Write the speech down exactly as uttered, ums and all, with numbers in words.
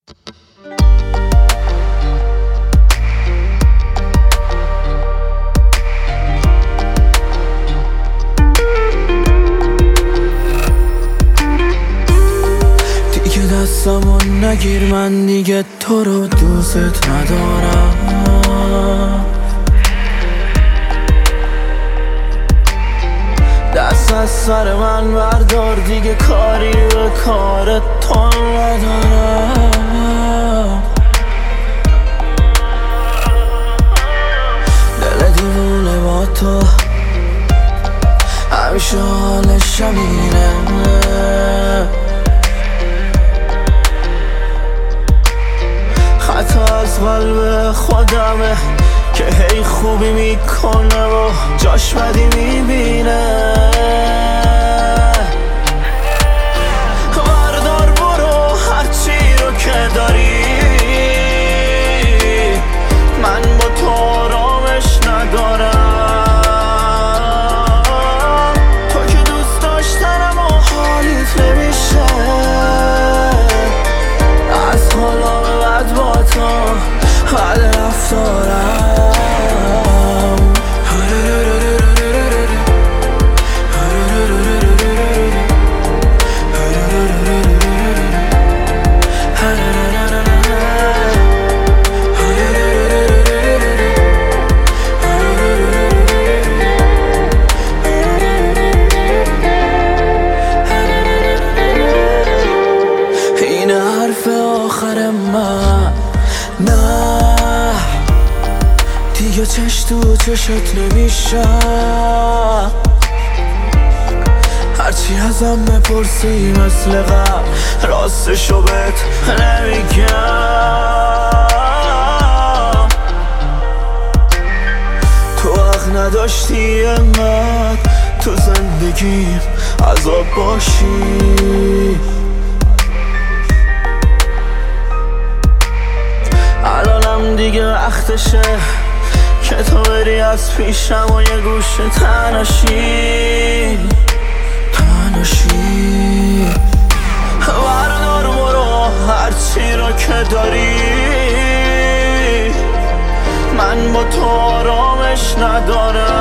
دیگه دستمو نگیر، من دیگه تو رو دوست ندارم. دست از سر من بردار، دیگه کاری به کار تو ندارم. دل دیوونه با تو همیشه حالش همینه. خطا از قلب خودمه که هی خوبی میکنه و جاش بدی میبینه. بردار برو هرچی رو که داری، من با تو آرامش ندارم. تو که دوست داشتنم و حالیت نمیشه، از حالا به بعد با تو حال رفتارم. این حرف آخر من، نه دیگه چش تو چشت نمیشه. هرچی ازم بپرسی مثل قبل راستشو بهت نمیگم. تو حق نداشتی انقدر تو زندگیم عذاب باشی. الانم دیگه وقتشه که تو بری از پیشم و یه گوشه تنشی تنشی. بردار برو هرچی رو که داری، من با تو آرامش ندارم.